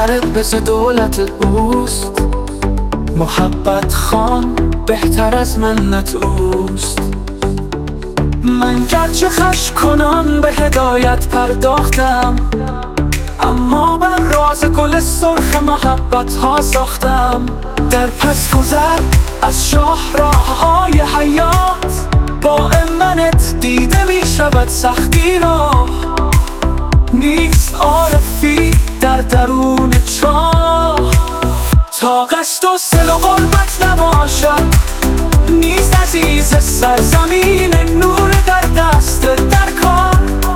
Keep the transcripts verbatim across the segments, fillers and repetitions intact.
فرق بز دولت اوست. محبت خان بهتر از منت اوست. من گرچه خش کنان به هدایت پرداختم، اما بر راز گل سرخ محبت ها ساختم. در پس گذر از شاهراه های حیات، با امنت دیده می شود سختی را. نیست عارفی در درون چاه، تا قصد و سل و غربت نباشد. نیست عزیز سرزمین نور در دست در کار.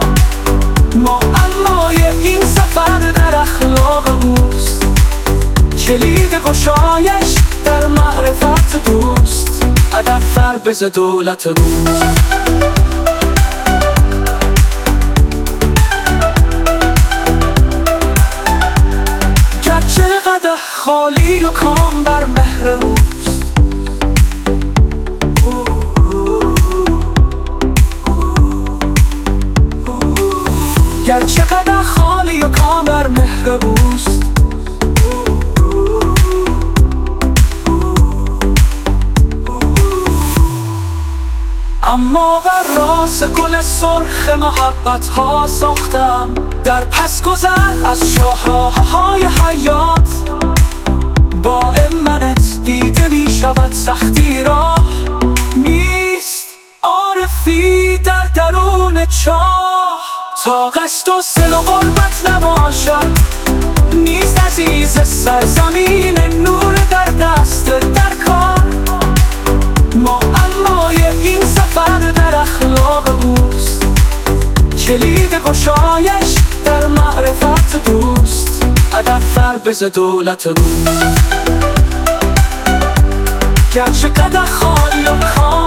معمای این سفر در اخلاق اوست. کلید گشایش در معرفت دوست. ادب فر بز دولت اوست. گرچه قدح خالی و کام بر مهر اوست. گرچه قدح خالی و کام بر مهر اوست. اما بر راس گل سرخ محبت ها ساختم. در پس گذر از شاهراه های حیات، با امنت دیده می شود سختی را. نیست عارفی در درون چاه، تا قصد و سل و غربت نباشد. نیست عزیز سرزمین نور در دست در کار. معمای این سفر در اخلاق اوست. کلید گشایش در معرفت دوست. ادب فر بز دولت اوست. گرچه قدح خالی و کام